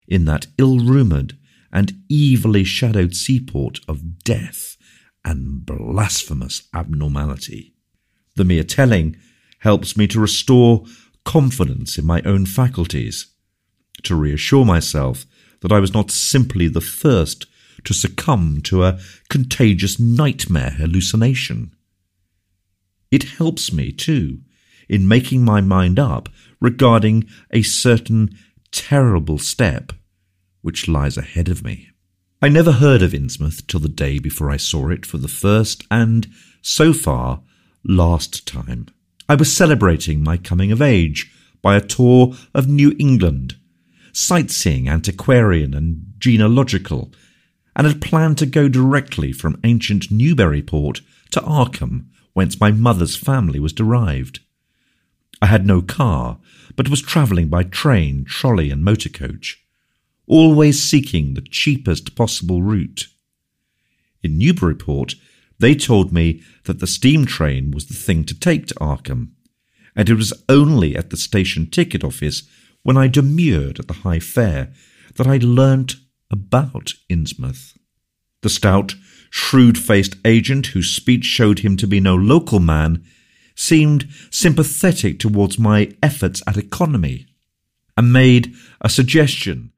in that ill-rumoured and evilly shadowed seaport of death and blasphemous abnormality. The mere telling helps me to restore confidence in my own faculties, to reassure myself that I was not simply the first to succumb to a contagious nightmare hallucination. It helps me, too, in making my mind up regarding a certain terrible step which lies ahead of me. I never heard of Innsmouth till the day before I saw it for the first and, so far, last time. I was celebrating my coming of age by a tour of New England, sightseeing antiquarian and genealogical, and had planned to go directly from ancient Newburyport to Arkham, whence my mother's family was derived. I had no car, but was travelling by train, trolley and motor coach, always seeking the cheapest possible route. In Newburyport, they told me that the steam train was the thing to take to Arkham, and it was only at the station ticket office when I demurred at the high fare that I learnt about Innsmouth. The stout, shrewd-faced agent, whose speech showed him to be no local man, seemed sympathetic towards my efforts at economy, and made a suggestion